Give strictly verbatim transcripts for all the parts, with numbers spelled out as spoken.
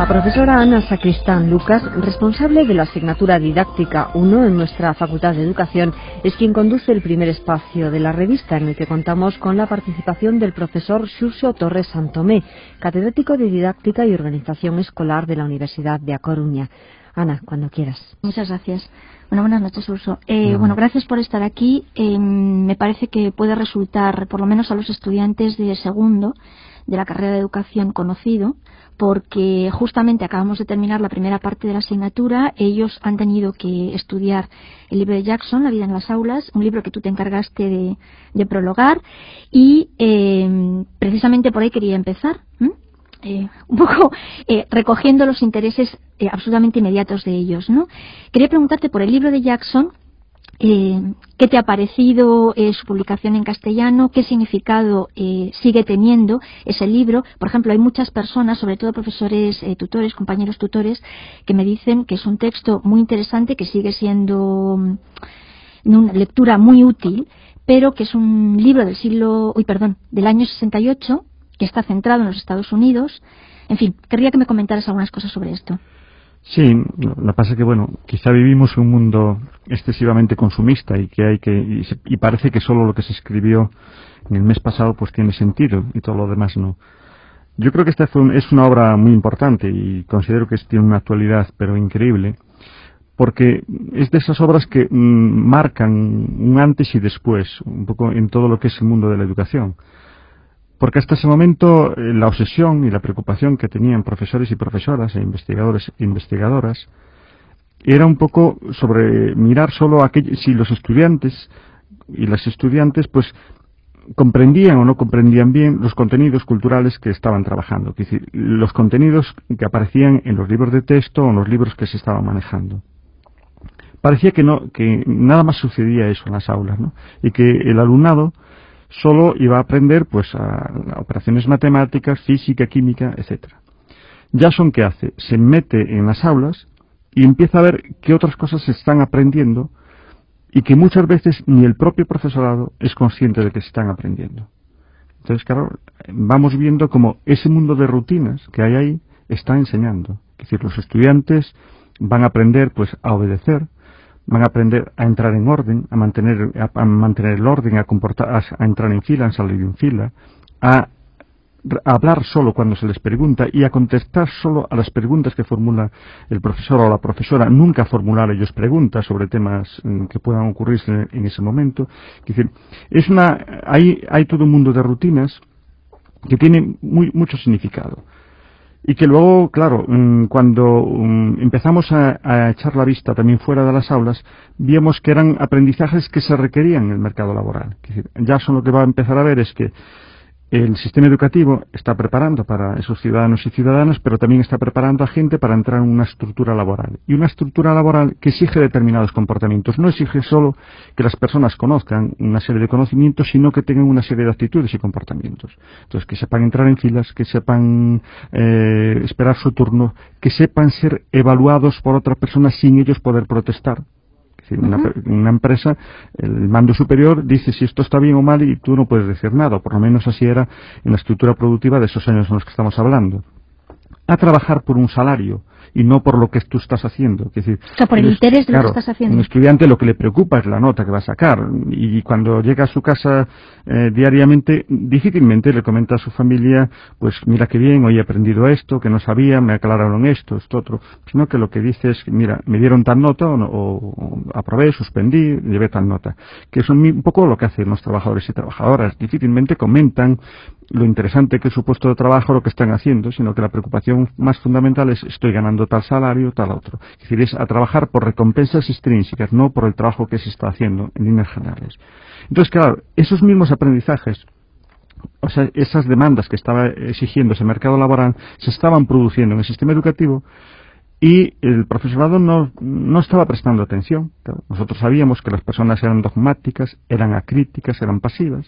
La profesora Ana Sacristán Lucas, responsable de la asignatura Didáctica uno en nuestra Facultad de Educación, es quien conduce el primer espacio de la revista, en el que contamos con la participación del profesor Xurxo Torres Santomé, catedrático de Didáctica y Organización Escolar de la Universidad de A Coruña. Ana, cuando quieras. Muchas gracias. Bueno, buenas noches, Urso. Eh, no. Bueno, gracias por estar aquí. Eh, me parece que puede resultar, por lo menos a los estudiantes de segundo de la carrera de Educación, conocido, porque justamente acabamos de terminar la primera parte de la asignatura. Ellos han tenido que estudiar el libro de Jackson, La vida en las aulas, un libro que tú te encargaste de, de prologar, y eh, precisamente por ahí quería empezar. ¿Mm? Eh, un poco eh, recogiendo los intereses eh, absolutamente inmediatos de ellos, ¿no? Quería preguntarte por el libro de Jackson, eh, ¿qué te ha parecido eh, su publicación en castellano? ¿Qué significado eh, sigue teniendo ese libro? Por ejemplo, hay muchas personas, sobre todo profesores, eh, tutores, compañeros tutores, que me dicen que es un texto muy interesante, que sigue siendo um, una lectura muy útil, pero que es un libro del siglo, uy, perdón, del año sesenta y ocho, que está centrado en los Estados Unidos. En fin, querría que me comentaras algunas cosas sobre esto. Sí, lo que pasa es que, bueno, quizá vivimos en un mundo excesivamente consumista y que hay que y, se, y parece que solo lo que se escribió en el mes pasado pues tiene sentido y todo lo demás no. Yo creo que esta es una obra muy importante y considero que tiene una actualidad pero increíble, porque es de esas obras que mmm, marcan un antes y después un poco en todo lo que es el mundo de la educación. Porque hasta ese momento eh, la obsesión y la preocupación que tenían profesores y profesoras e investigadores e investigadoras era un poco sobre mirar solo aquello, si los estudiantes y las estudiantes pues comprendían o no comprendían bien los contenidos culturales que estaban trabajando, es decir, los contenidos que aparecían en los libros de texto o en los libros que se estaban manejando. Parecía que no, que nada más sucedía eso en las aulas, ¿no? Y que el alumnado solo iba a aprender pues a, a operaciones matemáticas, física, química, etcétera. Jackson, ¿qué hace? Se mete en las aulas y empieza a ver qué otras cosas se están aprendiendo y que muchas veces ni el propio profesorado es consciente de que se están aprendiendo. Entonces, claro, vamos viendo cómo ese mundo de rutinas que hay ahí está enseñando. Es decir, los estudiantes van a aprender pues a obedecer, van a aprender a entrar en orden, a mantener, a, a mantener el orden, a comportar, a, a entrar en fila, a salir en fila, a, a hablar solo cuando se les pregunta y a contestar solo a las preguntas que formula el profesor o la profesora, nunca formular ellos preguntas sobre temas mm, que puedan ocurrirse en, en ese momento. Es decir, es una, hay, hay todo un mundo de rutinas que tiene muy, mucho significado. Y que luego, claro, cuando empezamos a, a echar la vista también fuera de las aulas, vimos que eran aprendizajes que se requerían en el mercado laboral. Es decir, Jackson lo que va a empezar a ver es que el sistema educativo está preparando para esos ciudadanos y ciudadanas, pero también está preparando a gente para entrar en una estructura laboral. Y una estructura laboral que exige determinados comportamientos. No exige solo que las personas conozcan una serie de conocimientos, sino que tengan una serie de actitudes y comportamientos. Entonces, que sepan entrar en filas, que sepan eh, esperar su turno, que sepan ser evaluados por otras personas sin ellos poder protestar. Es decir, una, una empresa, el mando superior dice si esto está bien o mal y tú no puedes decir nada, por lo menos así era en la estructura productiva de esos años en los que estamos hablando. A trabajar por un salario y no por lo que tú estás haciendo. Es decir, o sea, por el interés de claro, lo que estás haciendo. Un estudiante lo que le preocupa es la nota que va a sacar y cuando llega a su casa eh, diariamente, difícilmente le comenta a su familia, pues mira qué bien, hoy he aprendido esto, que no sabía, me aclararon esto, esto otro, sino que lo que dice es, mira, me dieron tal nota o, o, o aprobé, suspendí, llevé tal nota. Que es un, un poco lo que hacen los trabajadores y trabajadoras. Difícilmente comentan lo interesante que es su puesto de trabajo, lo que están haciendo, sino que la preocupación más fundamental es estoy ganando tal salario, tal otro. Es decir, es a trabajar por recompensas extrínsecas, no por el trabajo que se está haciendo en líneas generales. Entonces, claro, esos mismos aprendizajes, o sea, esas demandas que estaba exigiendo ese mercado laboral, se estaban produciendo en el sistema educativo y el profesorado no, no estaba prestando atención. Claro, nosotros sabíamos que las personas eran dogmáticas, eran acríticas, eran pasivas.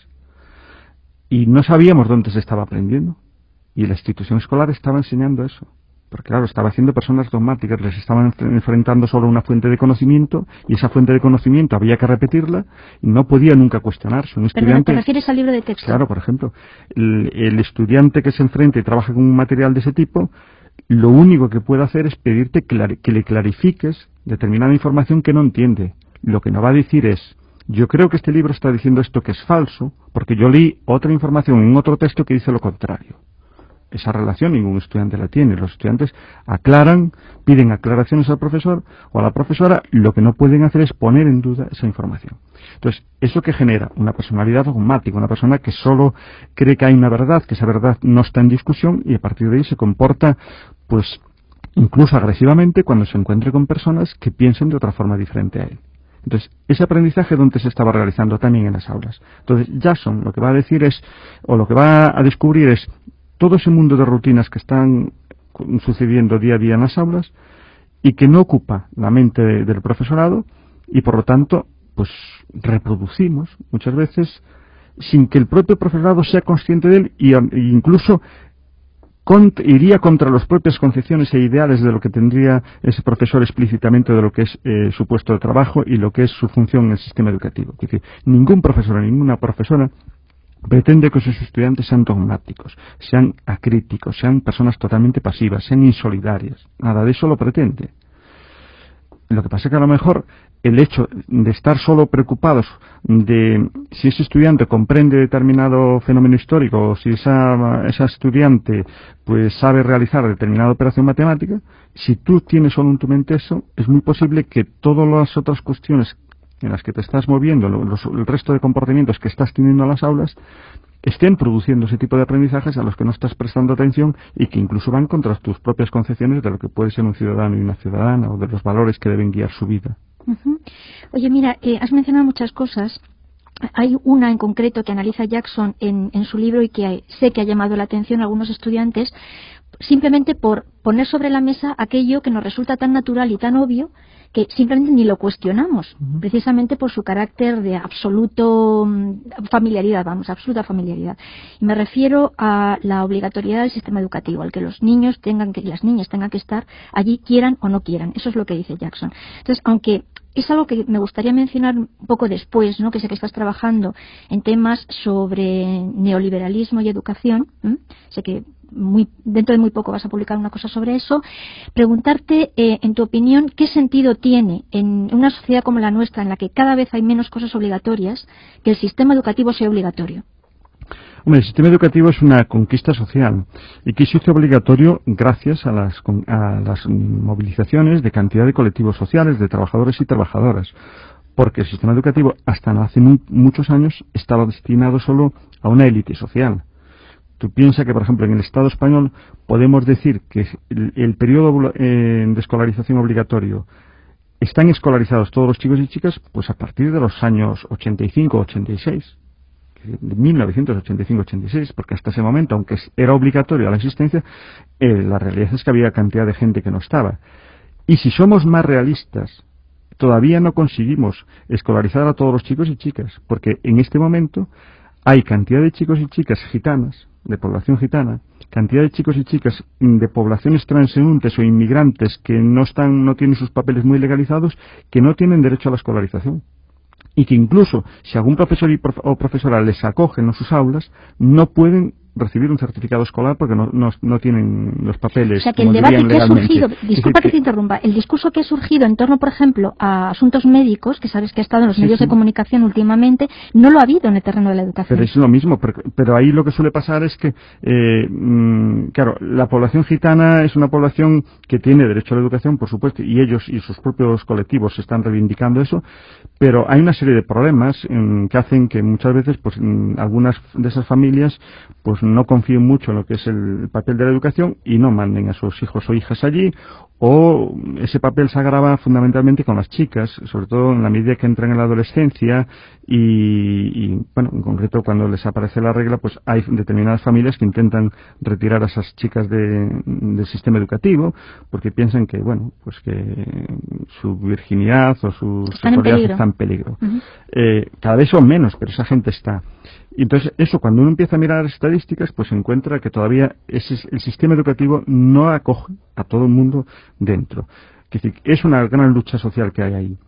Y no sabíamos dónde se estaba aprendiendo. Y la institución escolar estaba enseñando eso. Porque claro, estaba haciendo personas dogmáticas, les estaban enfrentando solo una fuente de conocimiento y esa fuente de conocimiento había que repetirla y no podía nunca cuestionarse. Un estudiante, ¿te refieres al libro de texto? Claro, por ejemplo, el, el estudiante que se enfrenta y trabaja con un material de ese tipo, lo único que puede hacer es pedirte que le clarifiques determinada información que no entiende. Lo que no va a decir es, yo creo que este libro está diciendo esto que es falso, porque yo leí otra información en otro texto que dice lo contrario. Esa relación ningún estudiante la tiene. Los estudiantes aclaran, piden aclaraciones al profesor o a la profesora, lo que no pueden hacer es poner en duda esa información. Entonces, ¿eso que genera? Una personalidad dogmática, una persona que solo cree que hay una verdad, que esa verdad no está en discusión y a partir de ahí se comporta, pues, incluso agresivamente cuando se encuentre con personas que piensen de otra forma diferente a él. Entonces, ese aprendizaje donde se estaba realizando también en las aulas. Entonces, Jackson lo que va a decir es, o lo que va a descubrir es, todo ese mundo de rutinas que están sucediendo día a día en las aulas y que no ocupa la mente de, del profesorado y por lo tanto pues reproducimos muchas veces sin que el propio profesorado sea consciente de él y, e incluso cont iría contra las propias concepciones e ideales de lo que tendría ese profesor explícitamente de lo que es eh, su puesto de trabajo y lo que es su función en el sistema educativo. Es decir, ningún profesor, ninguna profesora pretende que sus estudiantes sean dogmáticos, sean acríticos, sean personas totalmente pasivas, sean insolidarias. Nada de eso lo pretende. Lo que pasa es que a lo mejor el hecho de estar solo preocupados de si ese estudiante comprende determinado fenómeno histórico o si esa, esa estudiante pues sabe realizar determinada operación matemática, si tú tienes solo en tu mente eso, es muy posible que todas las otras cuestiones en las que te estás moviendo, los, el resto de comportamientos que estás teniendo en las aulas, estén produciendo ese tipo de aprendizajes a los que no estás prestando atención y que incluso van contra tus propias concepciones de lo que puede ser un ciudadano y una ciudadana o de los valores que deben guiar su vida. Uh-huh. Oye, mira, eh, has mencionado muchas cosas. Hay una en concreto que analiza Jackson en, en su libro y que hay, sé que ha llamado la atención a algunos estudiantes simplemente por poner sobre la mesa aquello que nos resulta tan natural y tan obvio que simplemente ni lo cuestionamos, uh-huh. precisamente por su carácter de absoluto familiaridad, vamos, absoluta familiaridad. Y me refiero a la obligatoriedad del sistema educativo, al que los niños tengan que, las niñas tengan que estar allí, quieran o no quieran. Eso es lo que dice Jackson. Entonces, aunque es algo que me gustaría mencionar un poco después, ¿no? Que sé que estás trabajando en temas sobre neoliberalismo y educación. ¿eh? Sé que muy, dentro de muy poco vas a publicar una cosa sobre eso. Preguntarte, eh, en tu opinión, ¿qué sentido tiene en una sociedad como la nuestra, en la que cada vez hay menos cosas obligatorias, que el sistema educativo sea obligatorio? Hombre, el sistema educativo es una conquista social y que se hizo obligatorio gracias a las, a las movilizaciones de cantidad de colectivos sociales, de trabajadores y trabajadoras, porque el sistema educativo hasta no hace muy, muchos años estaba destinado solo a una élite social. Tú piensas que, por ejemplo, en el Estado español podemos decir que el, el periodo eh, de escolarización obligatorio están escolarizados todos los chicos y chicas pues a partir de los años ochenta y cinco ochenta y seis. De mil novecientos ochenta y cinco ochenta y seis, porque hasta ese momento, aunque era obligatoria la existencia, eh, la realidad es que había cantidad de gente que no estaba. Y si somos más realistas, todavía no conseguimos escolarizar a todos los chicos y chicas, porque en este momento hay cantidad de chicos y chicas gitanas, de población gitana, cantidad de chicos y chicas de poblaciones transeúntes o inmigrantes que no están, no tienen sus papeles muy legalizados, que no tienen derecho a la escolarización. Y que incluso si algún profesor y prof o profesora les acogen en sus aulas, no pueden recibir un certificado escolar porque no, no, no tienen los papeles. O sea, que el debate que ha surgido, disculpa que te interrumpa, el discurso que ha surgido en torno, por ejemplo, a asuntos médicos, que sabes que ha estado en los sí, medios sí. de comunicación últimamente, no lo ha habido en el terreno de la educación. Pero es lo mismo, pero, pero ahí lo que suele pasar es que, eh, mmm, claro, la población gitana es una población que tiene derecho a la educación, por supuesto, y ellos y sus propios colectivos están reivindicando eso, pero hay una serie de problemas eh, que hacen que muchas veces, pues, algunas de esas familias, pues, no confíen mucho en lo que es el papel de la educación y no manden a sus hijos o hijas allí, o ese papel se agrava fundamentalmente con las chicas, sobre todo en la medida que entran en la adolescencia y, y bueno, en concreto cuando les aparece la regla, pues hay determinadas familias que intentan retirar a esas chicas de, del sistema educativo porque piensan que, bueno, pues que su virginidad o su sexualidad está en peligro. Uh-huh. eh, cada vez son menos, pero esa gente está. Y entonces eso, cuando uno empieza a mirar las estadísticas, pues se encuentra que todavía ese, el sistema educativo no acoge a todo el mundo dentro. Es decir, es una gran lucha social que hay ahí.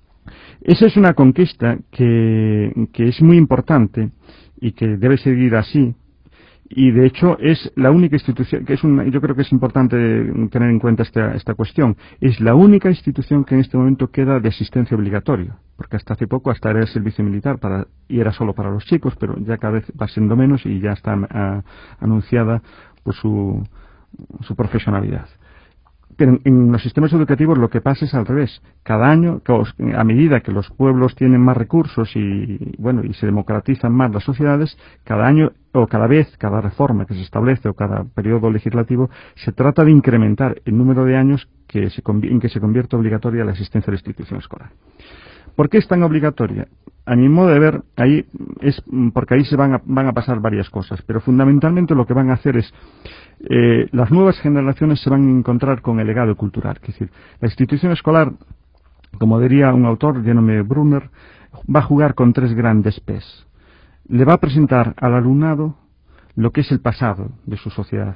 Esa es una conquista que, que es muy importante y que debe seguir así y de hecho es la única institución, que es una, yo creo que es importante tener en cuenta esta, esta cuestión, es la única institución que en este momento queda de asistencia obligatoria, porque hasta hace poco hasta era el servicio militar para, y era solo para los chicos, pero ya cada vez va siendo menos y ya está a, anunciada pues su, su profesionalidad. Pero en, en los sistemas educativos lo que pasa es al revés. Cada año, a medida que los pueblos tienen más recursos y bueno y se democratizan más las sociedades, cada año o cada vez, cada reforma que se establece o cada periodo legislativo, se trata de incrementar el número de años que se, en que se convierte obligatoria la asistencia a la institución escolar. ¿Por qué es tan obligatoria? A mi modo de ver, ahí es porque ahí se van a, van a pasar varias cosas, pero fundamentalmente lo que van a hacer es eh, las nuevas generaciones se van a encontrar con el legado cultural. Es decir, la institución escolar, como diría un autor, Jerome Brunner, va a jugar con tres grandes P's. Le va a presentar al alumnado lo que es el pasado de su sociedad.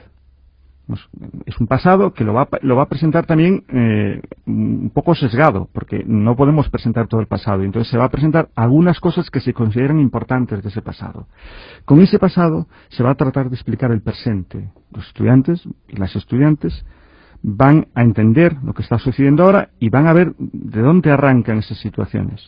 Es un pasado que lo va, lo va a presentar también eh, un poco sesgado, porque no podemos presentar todo el pasado, y entonces se va a presentar algunas cosas que se consideran importantes de ese pasado. Con ese pasado se va a tratar de explicar el presente. Los estudiantes y las estudiantes van a entender lo que está sucediendo ahora y van a ver de dónde arrancan esas situaciones.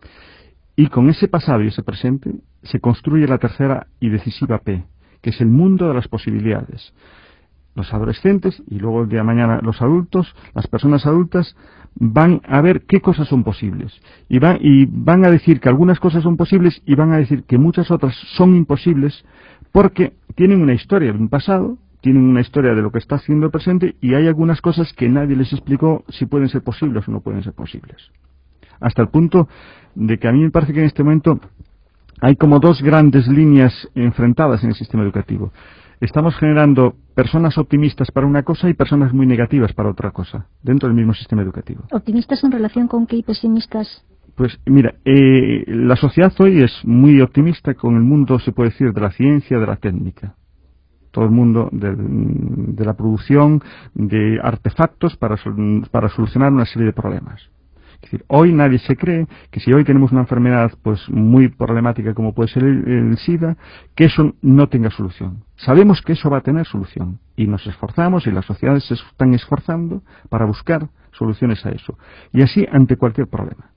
Y con ese pasado y ese presente se construye la tercera y decisiva P, que es el mundo de las posibilidades. Los adolescentes y luego el día de mañana los adultos, las personas adultas, van a ver qué cosas son posibles. Y van, y van a decir que algunas cosas son posibles y van a decir que muchas otras son imposibles porque tienen una historia de un pasado, tienen una historia de lo que está haciendo el presente y hay algunas cosas que nadie les explicó si pueden ser posibles o no pueden ser posibles. Hasta el punto de que a mí me parece que en este momento hay como dos grandes líneas enfrentadas en el sistema educativo. Estamos generando personas optimistas para una cosa y personas muy negativas para otra cosa, dentro del mismo sistema educativo. ¿Optimistas en relación con qué y pesimistas? Pues mira, eh, la sociedad hoy es muy optimista con el mundo, se puede decir, de la ciencia, de la técnica. Todo el mundo de, de la producción de artefactos para, para solucionar una serie de problemas. Es decir, hoy nadie se cree que si hoy tenemos una enfermedad pues muy problemática como puede ser el, el SIDA, que eso no tenga solución. Sabemos que eso va a tener solución y nos esforzamos y las sociedades se están esforzando para buscar soluciones a eso. Y así ante cualquier problema.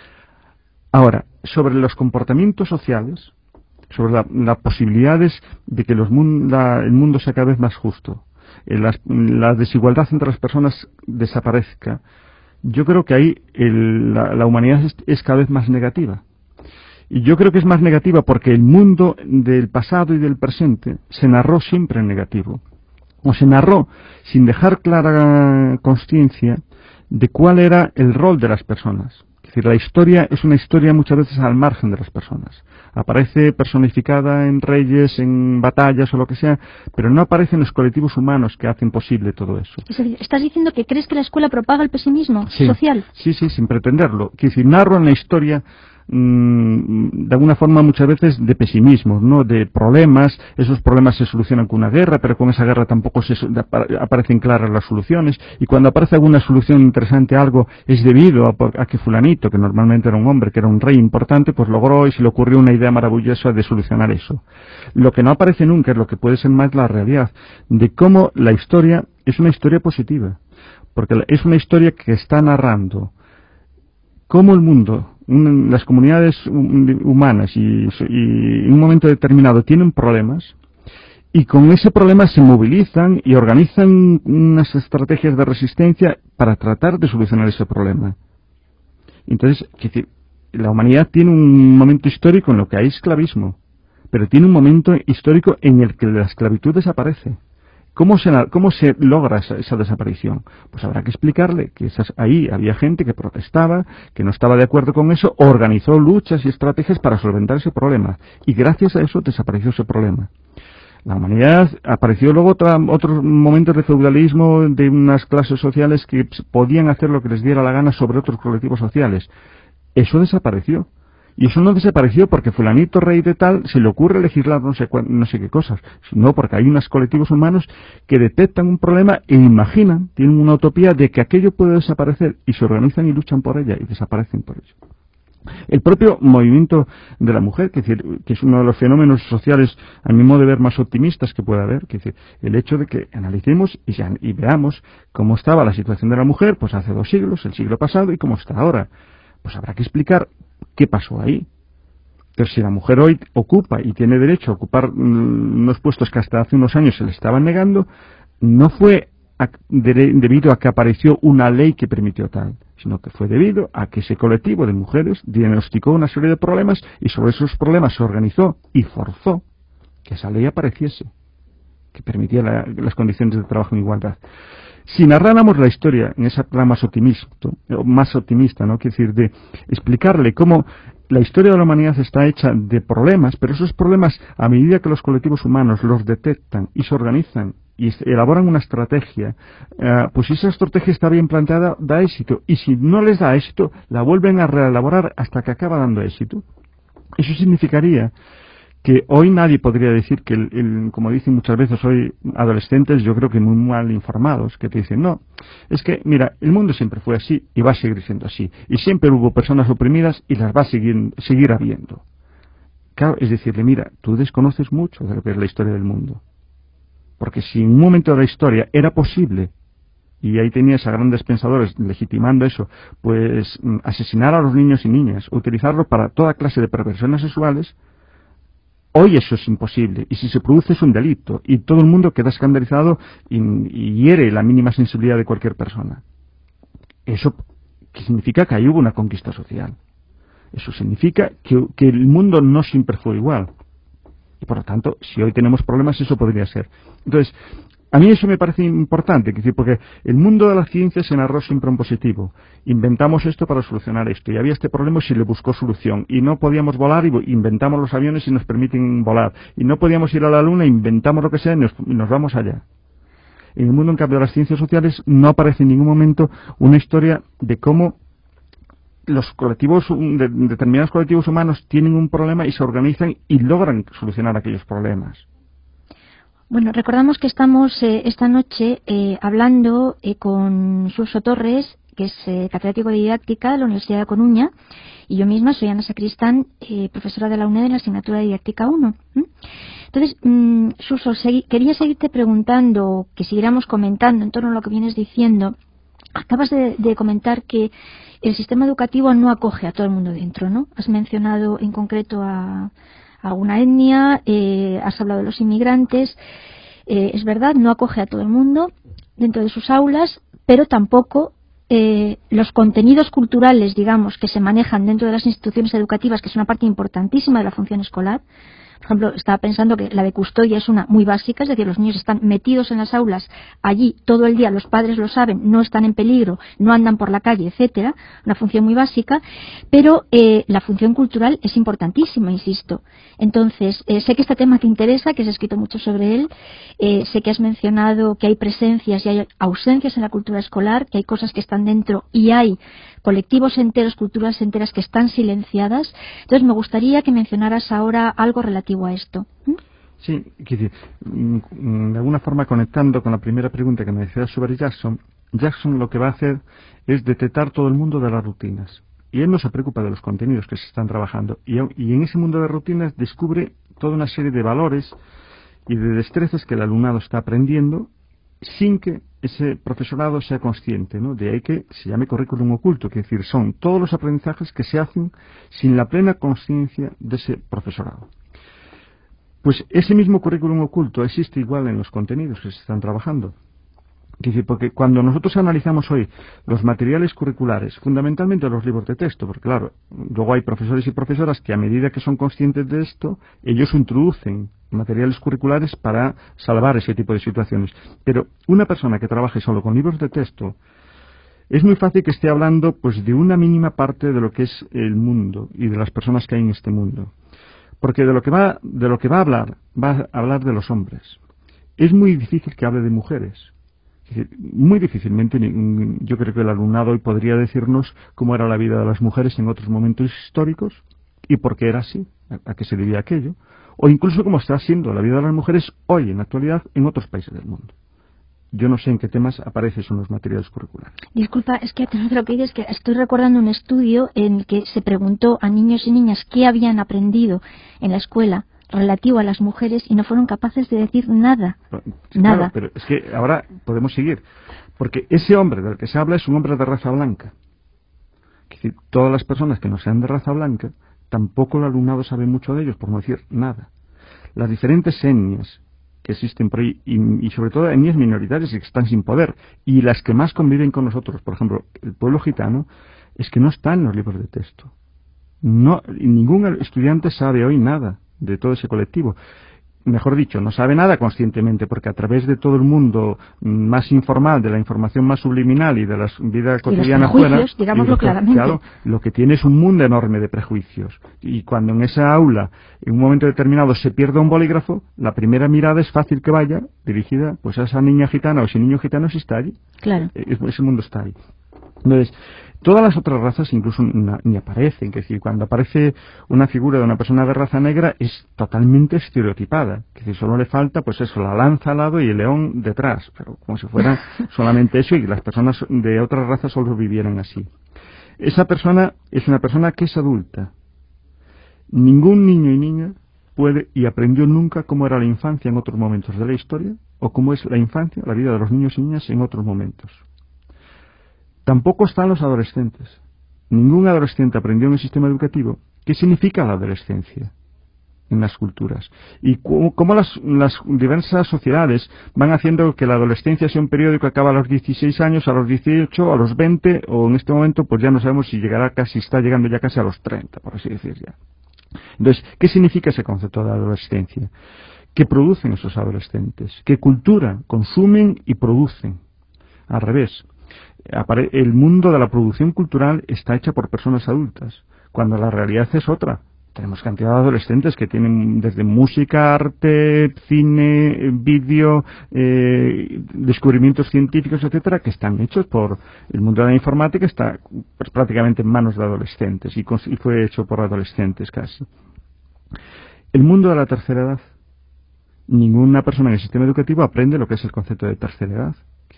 Ahora, sobre los comportamientos sociales, sobre las la posibilidades de que los, la, el mundo sea cada vez más justo, eh, las, la desigualdad entre las personas desaparezca, yo creo que ahí el, la, la humanidad es, es cada vez más negativa. Y yo creo que es más negativa porque el mundo del pasado y del presente se narró siempre en negativo. O se narró sin dejar clara conciencia de cuál era el rol de las personas. Es decir, la historia es una historia muchas veces al margen de las personas. Aparece personificada en reyes, en batallas o lo que sea, pero no aparece en los colectivos humanos que hacen posible todo eso. ¿Estás diciendo que crees que la escuela propaga el pesimismo sí, social? Sí, sí, sin pretenderlo. Quiero decir, narro en la historia mmm, de alguna forma muchas veces de pesimismo, ¿no? De problemas, esos problemas se solucionan con una guerra, pero con esa guerra tampoco se aparecen claras las soluciones, y cuando aparece alguna solución interesante a algo es debido a, a que fulanito, que normalmente era un hombre, que era un rey importante, pues logró y se le ocurrió una idea maravillosa de solucionar eso. Lo que no aparece nunca es lo que puede ser más la realidad, de cómo la historia es una historia positiva, porque es una historia que está narrando cómo el mundo, un, las comunidades humanas y, y en un momento determinado tienen problemas y con ese problema se movilizan y organizan unas estrategias de resistencia para tratar de solucionar ese problema. Entonces, que, la humanidad tiene un momento histórico en lo que hay esclavismo, pero tiene un momento histórico en el que la esclavitud desaparece. ¿Cómo se, cómo se logra esa, esa desaparición? Pues habrá que explicarle que esas, ahí había gente que protestaba, que no estaba de acuerdo con eso, organizó luchas y estrategias para solventar ese problema. Y gracias a eso desapareció ese problema. La humanidad apareció luego otra, otros momentos de feudalismo de unas clases sociales que podían hacer lo que les diera la gana sobre otros colectivos sociales. Eso desapareció. Y eso no desapareció porque fulanito rey de tal se le ocurre legislar no sé, no sé qué cosas, sino porque hay unos colectivos humanos que detectan un problema e imaginan, tienen una utopía de que aquello puede desaparecer y se organizan y luchan por ella y desaparecen por ello. El propio movimiento de la mujer, que es, decir, que es uno de los fenómenos sociales, a mi modo de ver, más optimistas que puede haber, que es decir, el hecho de que analicemos y, ya, y veamos cómo estaba la situación de la mujer pues hace dos siglos, el siglo pasado, y cómo está ahora. Pues habrá que explicar qué pasó ahí. Entonces, si la mujer hoy ocupa y tiene derecho a ocupar mmm, unos puestos que hasta hace unos años se le estaban negando, no fue a, de, debido a que apareció una ley que permitió tal, sino que fue debido a que ese colectivo de mujeres diagnosticó una serie de problemas y sobre esos problemas se organizó y forzó que esa ley apareciese, que permitía la, las condiciones de trabajo en igualdad. Si narráramos la historia en esa plan más optimista, más optimista, ¿no? Quiere decir, de explicarle cómo la historia de la humanidad está hecha de problemas, pero esos problemas, a medida que los colectivos humanos los detectan y se organizan y elaboran una estrategia, eh, pues si esa estrategia está bien planteada, da éxito. Y si no les da éxito, la vuelven a reelaborar hasta que acaba dando éxito. Eso significaría que hoy nadie podría decir que, el, el, como dicen muchas veces hoy adolescentes, yo creo que muy mal informados, que te dicen, no, es que, mira, el mundo siempre fue así y va a seguir siendo así. Y siempre hubo personas oprimidas y las va a seguir, seguir habiendo. Claro, es decirle, mira, tú desconoces mucho de lo que es la historia del mundo. Porque si en un momento de la historia era posible, y ahí tenías a grandes pensadores legitimando eso, pues asesinar a los niños y niñas, utilizarlos para toda clase de perversiones sexuales, hoy eso es imposible, y si se produce es un delito, y todo el mundo queda escandalizado y, y hiere la mínima sensibilidad de cualquier persona. Eso significa que ahí hubo una conquista social. Eso significa que, que el mundo no siempre fue igual. Y por lo tanto, si hoy tenemos problemas, eso podría ser. Entonces, a mí eso me parece importante, porque el mundo de la ciencia se narró siempre en positivo. Inventamos esto para solucionar esto, y había este problema y se le buscó solución. Y no podíamos volar, y inventamos los aviones y nos permiten volar. Y no podíamos ir a la luna, inventamos lo que sea y nos, y nos vamos allá. En el mundo, en cambio, de las ciencias sociales no aparece en ningún momento una historia de cómo los colectivos, de, determinados colectivos humanos tienen un problema y se organizan y logran solucionar aquellos problemas. Bueno, recordamos que estamos eh, esta noche eh, hablando eh, con Suso Torres, que es eh, catedrático de didáctica de la Universidad de Coruña, y yo misma soy Ana Sacristán, eh, profesora de la UNED en la asignatura de didáctica uno. ¿Mm? Entonces, mmm, Suso, segui- quería seguirte preguntando, que siguiéramos comentando en torno a lo que vienes diciendo. Acabas de, de comentar que el sistema educativo no acoge a todo el mundo dentro, ¿no? Has mencionado en concreto a, a alguna etnia, eh, has hablado de los inmigrantes. Eh, es verdad, no acoge a todo el mundo dentro de sus aulas, pero tampoco eh, los contenidos culturales, digamos, que se manejan dentro de las instituciones educativas, que es una parte importantísima de la función escolar. Por ejemplo, estaba pensando que la de custodia es una muy básica, es decir, los niños están metidos en las aulas allí todo el día, los padres lo saben, no están en peligro, no andan por la calle, etcétera, una función muy básica, pero eh, la función cultural es importantísima, insisto. Entonces, eh, sé que este tema te interesa, que has escrito mucho sobre él, eh, sé que has mencionado que hay presencias y hay ausencias en la cultura escolar, que hay cosas que están dentro y hay colectivos enteros, culturas enteras que están silenciadas. Entonces, me gustaría que mencionaras ahora algo relativo a esto. ¿Mm? Sí, quiero decir, de alguna forma conectando con la primera pregunta que me decías sobre Jackson, Jackson lo que va a hacer es detectar todo el mundo de las rutinas. Y él no se preocupa de los contenidos que se están trabajando. Y, y en ese mundo de rutinas descubre toda una serie de valores y de destrezas que el alumnado está aprendiendo sin que ese profesorado sea consciente, ¿no? De ahí que se llame currículum oculto, que es decir, son todos los aprendizajes que se hacen sin la plena conciencia de ese profesorado. Pues ese mismo currículum oculto existe igual en los contenidos que se están trabajando. Es decir, porque cuando nosotros analizamos hoy los materiales curriculares, fundamentalmente los libros de texto, porque claro, luego hay profesores y profesoras que a medida que son conscientes de esto, ellos introducen materiales curriculares para salvar ese tipo de situaciones. Pero una persona que trabaje solo con libros de texto, es muy fácil que esté hablando pues de una mínima parte de lo que es el mundo y de las personas que hay en este mundo. Porque de lo que va, de lo que va a hablar, va a hablar de los hombres. Es muy difícil que hable de mujeres. Muy difícilmente, yo creo que el alumnado hoy podría decirnos cómo era la vida de las mujeres en otros momentos históricos y por qué era así, a qué se debía aquello, o incluso cómo está siendo la vida de las mujeres hoy en la actualidad en otros países del mundo. yo no sé en qué temas aparece eso en los materiales curriculares. Disculpa, es que a través de lo que dices, que estoy recordando un estudio en el que se preguntó a niños y niñas qué habían aprendido en la escuela relativo a las mujeres y no fueron capaces de decir nada. Sí, nada. Claro, pero es que ahora podemos seguir. Porque ese hombre del que se habla es un hombre de raza blanca. Es decir, todas las personas que no sean de raza blanca, tampoco el alumnado sabe mucho de ellos, por no decir nada. Las diferentes etnias que existen por ahí, y, y sobre todo etnias minoritarias que están sin poder, y las que más conviven con nosotros, por ejemplo, el pueblo gitano, es que no está en los libros de texto. No, ningún estudiante sabe hoy nada de todo ese colectivo. Mejor dicho, no sabe nada conscientemente, porque a través de todo el mundo más informal, de la información más subliminal y de la vida cotidiana fuera, digámoslo claramente, claro, lo que tiene es un mundo enorme de prejuicios. Y cuando en esa aula, en un momento determinado, se pierde un bolígrafo, la primera mirada es fácil que vaya dirigida pues a esa niña gitana o ese niño gitano si está allí. Claro. Ese mundo está ahí. Entonces, todas las otras razas incluso na, ni aparecen, es decir, cuando aparece una figura de una persona de raza negra es totalmente estereotipada, es decir, solo le falta pues eso, la lanza al lado y el león detrás, pero como si fuera solamente eso y las personas de otras razas solo vivieran así. Esa persona es una persona que es adulta. Ningún niño y niña puede y aprendió nunca cómo era la infancia en otros momentos de la historia o cómo es la infancia, la vida de los niños y niñas en otros momentos. Tampoco están los adolescentes. Ningún adolescente aprendió en el sistema educativo qué significa la adolescencia en las culturas y cómo, cómo las, las diversas sociedades van haciendo que la adolescencia sea un periodo que acaba a los dieciséis años, a los dieciocho, a los veinte o en este momento pues ya no sabemos si llegará casi, está llegando ya casi a los treinta, por así decir ya. Entonces, ¿qué significa ese concepto de adolescencia? ¿Qué producen esos adolescentes? ¿Qué cultura consumen y producen? Al revés. El mundo de la producción cultural está hecha por personas adultas, cuando la realidad es otra. Tenemos cantidad de adolescentes que tienen desde música, arte, cine, vídeo, eh, descubrimientos científicos, etcétera, que están hechos por el mundo de la informática, está pues, prácticamente en manos de adolescentes y, y fue hecho por adolescentes casi. El mundo de la tercera edad. Ninguna persona en el sistema educativo aprende lo que es el concepto de tercera edad.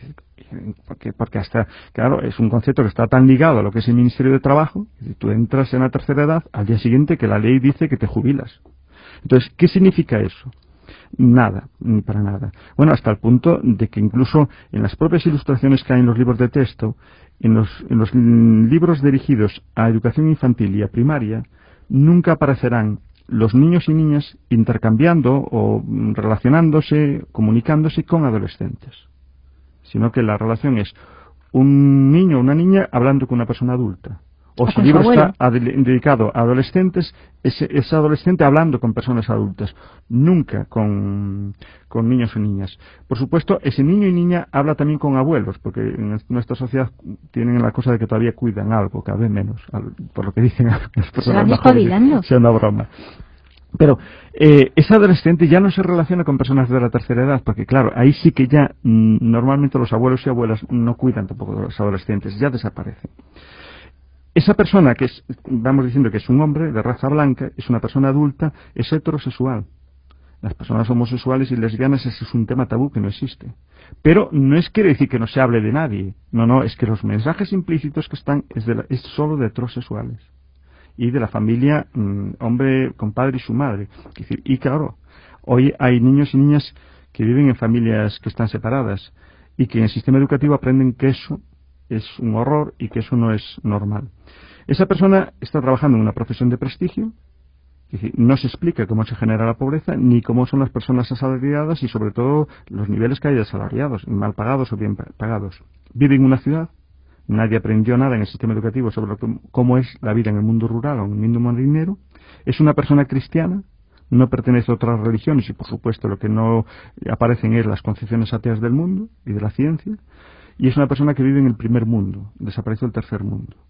Porque, porque hasta, claro, es un concepto que está tan ligado a lo que es el Ministerio de Trabajo, que tú entras en la tercera edad al día siguiente que la ley dice que te jubilas. Entonces, ¿qué significa eso? Nada, ni para nada. Bueno, hasta el punto de que incluso en las propias ilustraciones que hay en los libros de texto, en los, en los libros dirigidos a educación infantil y a primaria, nunca aparecerán los niños y niñas intercambiando o relacionándose, comunicándose con adolescentes, sino que la relación es un niño o una niña hablando con una persona adulta. O, o si el libro está ad dedicado a adolescentes, ese, ese adolescente hablando con personas adultas, nunca con, con niños o niñas. Por supuesto, ese niño y niña habla también con abuelos, porque en nuestra sociedad tienen la cosa de que todavía cuidan algo, cada vez menos, por lo que dicen las personas más jóvenes, sea una broma. Pero eh, ese adolescente ya no se relaciona con personas de la tercera edad, porque claro, ahí sí que ya mm, normalmente los abuelos y abuelas no cuidan tampoco de los adolescentes, ya desaparecen. Esa persona que es, vamos diciendo que es un hombre de raza blanca, es una persona adulta, es heterosexual. Las personas homosexuales y lesbianas ese es un tema tabú que no existe. Pero no es quiere decir que no se hable de nadie, no, no, es que los mensajes implícitos que están es, de la, es solo de heterosexuales. Y de la familia mmm, hombre con padre y su madre. Es decir, y claro, hoy hay niños y niñas que viven en familias que están separadas y que en el sistema educativo aprenden que eso es un horror y que eso no es normal. Esa persona está trabajando en una profesión de prestigio, es decir, no se explica cómo se genera la pobreza ni cómo son las personas asalariadas y sobre todo los niveles que hay de asalariados, mal pagados o bien pagados. Vive en una ciudad. Nadie aprendió nada en el sistema educativo sobre lo que, cómo es la vida en el mundo rural o en el mundo marinero. Es una persona cristiana, no pertenece a otras religiones y por supuesto lo que no aparecen es las concepciones ateas del mundo y de la ciencia. Y es una persona que vive en el primer mundo, desapareció el tercer mundo.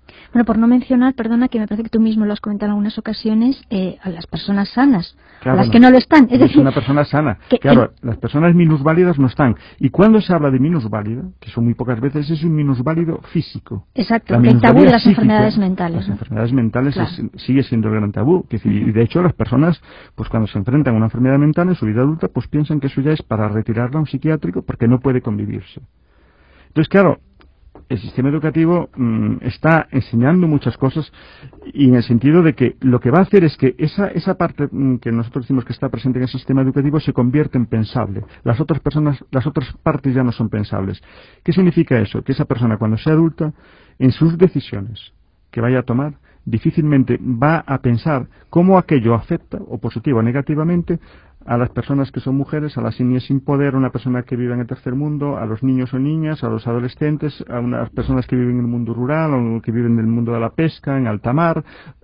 Bueno, por no mencionar, perdona, que me parece que tú mismo lo has comentado en algunas ocasiones, eh, a las personas sanas, claro, a las no, que no lo están. Es es decir, una persona sana. que, claro, que... las personas minusválidas no están. Y cuando se habla de minusválida, que son muy pocas veces, es un minusválido físico. Exacto, La porque el tabú de las psíquica, enfermedades mentales. Las ¿no? enfermedades mentales Claro. es, sigue siendo el gran tabú. Es decir, uh-huh. Y de hecho las personas, pues cuando se enfrentan a una enfermedad mental en su vida adulta, pues piensan que eso ya es para retirarla a un psiquiátrico porque no puede convivirse. Entonces, claro, el sistema educativo mmm, está enseñando muchas cosas y en el sentido de que lo que va a hacer es que esa, esa parte mmm, que nosotros decimos que está presente en el sistema educativo se convierte en pensable. Las otras personas, las otras partes ya no son pensables. ¿Qué significa eso? Que esa persona cuando sea adulta, en sus decisiones que vaya a tomar, difícilmente va a pensar cómo aquello afecta, o positivo o negativamente, a las personas que son mujeres, a las niñas sin poder, a una persona que vive en el tercer mundo, a los niños o niñas, a los adolescentes, a unas personas que viven en el mundo rural, o que viven en el mundo de la pesca, en alta mar.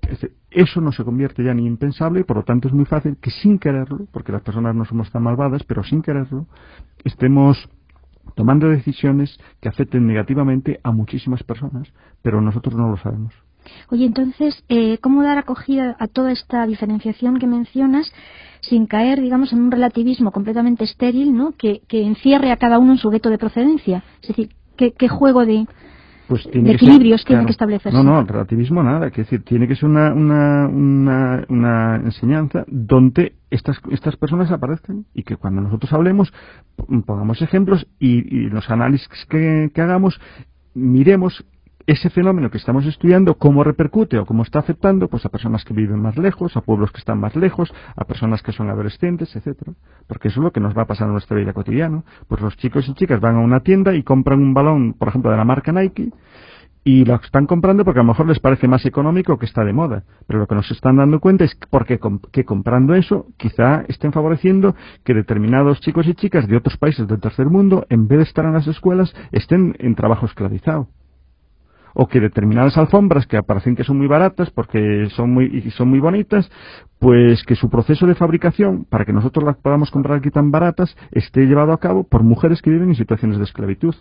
Eso no se convierte ya ni en pensable y por lo tanto es muy fácil que sin quererlo, porque las personas no somos tan malvadas, pero sin quererlo, estemos tomando decisiones que afecten negativamente a muchísimas personas, pero nosotros no lo sabemos. Oye, entonces, eh, ¿cómo dar acogida a toda esta diferenciación que mencionas sin caer, digamos, en un relativismo completamente estéril, ¿no? que, que encierre a cada uno en su gueto de procedencia? Es decir, ¿qué, qué juego de, pues de equilibrios ser, tiene claro, que establecerse? No, no, relativismo nada. Es decir, tiene que ser una, una, una, una enseñanza donde estas, estas personas aparezcan y que cuando nosotros hablemos pongamos ejemplos y, y los análisis que, que hagamos miremos ese fenómeno que estamos estudiando, cómo repercute o cómo está afectando pues a personas que viven más lejos, a pueblos que están más lejos, a personas que son adolescentes, etcétera. Porque eso es lo que nos va a pasar en nuestra vida cotidiana. Pues los chicos y chicas van a una tienda y compran un balón, por ejemplo, de la marca Nike, y lo están comprando porque a lo mejor les parece más económico que está de moda. Pero lo que nos están dando cuenta es porque que comprando eso quizá estén favoreciendo que determinados chicos y chicas de otros países del tercer mundo, en vez de estar en las escuelas, estén en trabajo esclavizado. O que determinadas alfombras que parecen que son muy baratas porque son muy, y son muy bonitas, pues que su proceso de fabricación, para que nosotros las podamos comprar aquí tan baratas, esté llevado a cabo por mujeres que viven en situaciones de esclavitud.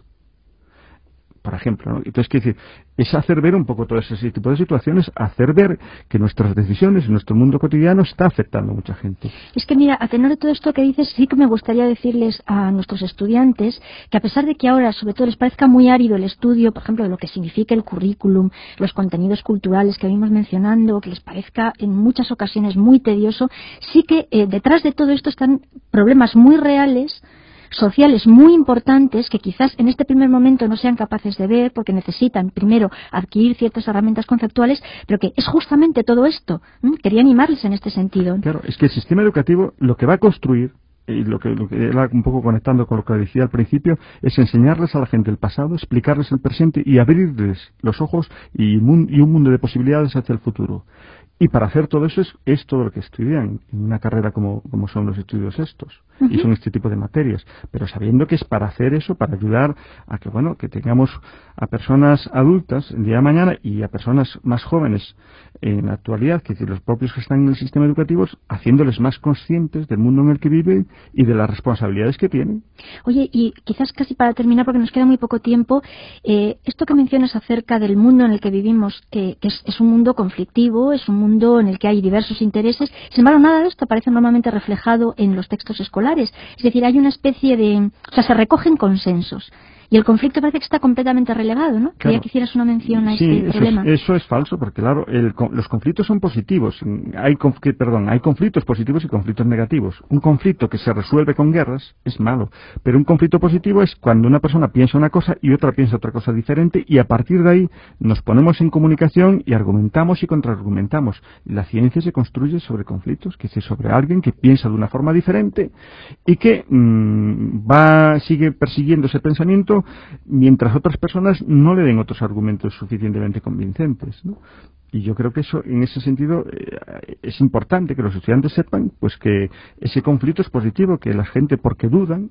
Por ejemplo, ¿no? Entonces, quiero decir, es hacer ver un poco todo ese tipo de situaciones, hacer ver que nuestras decisiones, nuestro mundo cotidiano está afectando a mucha gente. Es que mira, a tenor de todo esto que dices, sí que me gustaría decirles a nuestros estudiantes que a pesar de que ahora sobre todo les parezca muy árido el estudio, por ejemplo, de lo que significa el currículum, los contenidos culturales que venimos mencionando, que les parezca en muchas ocasiones muy tedioso, sí que eh, detrás de todo esto están problemas muy reales, sociales muy importantes que quizás en este primer momento no sean capaces de ver porque necesitan primero adquirir ciertas herramientas conceptuales, pero que es justamente todo esto. ¿Mm? Quería animarles en este sentido. Claro, es que el sistema educativo lo que va a construir, y lo que, lo que era un poco conectando con lo que decía al principio, es enseñarles a la gente el pasado, explicarles el presente y abrirles los ojos y, mun, y un mundo de posibilidades hacia el futuro. Y para hacer todo eso es, es todo lo que estudian en una carrera como, como son los estudios estos. Uh-huh. Y son este tipo de materias. Pero sabiendo que es para hacer eso, para ayudar a que, bueno, que tengamos a personas adultas el día de mañana y a personas más jóvenes en la actualidad, que los propios que están en el sistema educativo, haciéndoles más conscientes del mundo en el que viven y de las responsabilidades que tienen. Oye, y quizás casi para terminar, porque nos queda muy poco tiempo, eh, esto que mencionas acerca del mundo en el que vivimos, eh, que es, es un mundo conflictivo, es un mundo en el que hay diversos intereses, sin embargo nada de esto aparece normalmente reflejado en los textos escolares, es decir, hay una especie de, o sea, se recogen consensos. Y el conflicto parece que está completamente relegado, ¿no? Claro. Quería que hicieras una mención a sí, este eso problema. Es, eso es falso, porque claro, el, los conflictos son positivos. Hay, perdón, hay conflictos positivos y conflictos negativos. Un conflicto que se resuelve con guerras es malo, pero un conflicto positivo es cuando una persona piensa una cosa y otra piensa otra cosa diferente y a partir de ahí nos ponemos en comunicación y argumentamos y contraargumentamos. La ciencia se construye sobre conflictos, que es sobre alguien que piensa de una forma diferente y que mmm, va sigue persiguiendo ese pensamiento mientras otras personas no le den otros argumentos suficientemente convincentes, ¿no? Y yo creo que eso, en ese sentido, eh, es importante que los estudiantes sepan pues que ese conflicto es positivo, que la gente, porque dudan,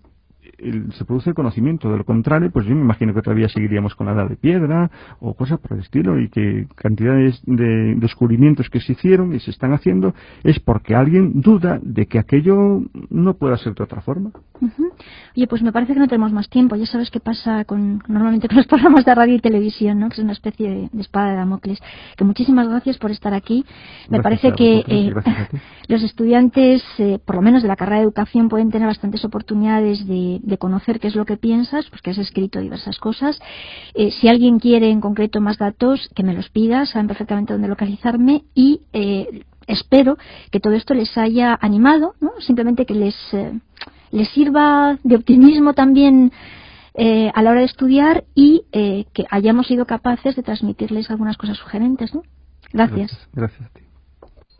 el, se produce el conocimiento. De lo contrario, pues yo me imagino que todavía seguiríamos con la edad de piedra o cosas por el estilo, y que cantidades de descubrimientos que se hicieron y se están haciendo es porque alguien duda de que aquello no pueda ser de otra forma. Uh-huh. Oye, pues me parece que no tenemos más tiempo. Ya sabes qué pasa con normalmente con los programas de radio y televisión, ¿no? Que es una especie de, de espada de Damocles. Que muchísimas gracias por estar aquí. Me Gracias parece que eh, los estudiantes, eh, por lo menos de la carrera de educación, pueden tener bastantes oportunidades de, de conocer qué es lo que piensas, pues que has escrito diversas cosas. Eh, si alguien quiere en concreto más datos, que me los pida, saben perfectamente dónde localizarme, y eh, espero que todo esto les haya animado, ¿no? Simplemente que les, eh, les sirva de optimismo también eh, a la hora de estudiar, y eh, que hayamos sido capaces de transmitirles algunas cosas sugerentes, ¿no? Gracias. Gracias, gracias a ti.